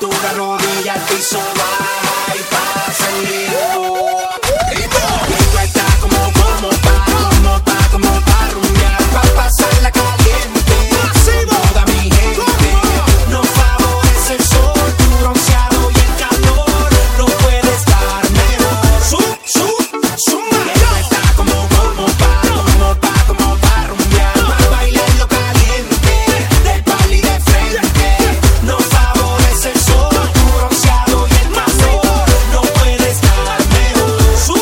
cintura, rodilla, al piso, baja y pasa el limbo. Esto está como pa' rumbear, pa' pasarla caliente. Toda mi gente, nos favorece el sol, tu bronceado y el calor. No puede estar mejor. Esto está como pa' rumbear, pa' bailarlo caliente, del pali de frente. Nos favorece el sol, tu bronceado y el calor. No puede estar mejor.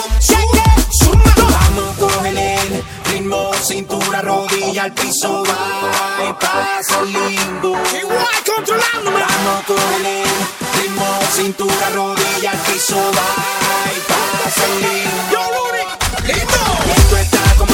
Vamos, cógele el ritmo, cintura, rodilla, al piso, va y pasa el limbo. Igual controlándome. Vamos, cógele el ritmo, cintura, rodilla, al piso, va y pasa el limbo. Yo, Luri, lindo. Esto está como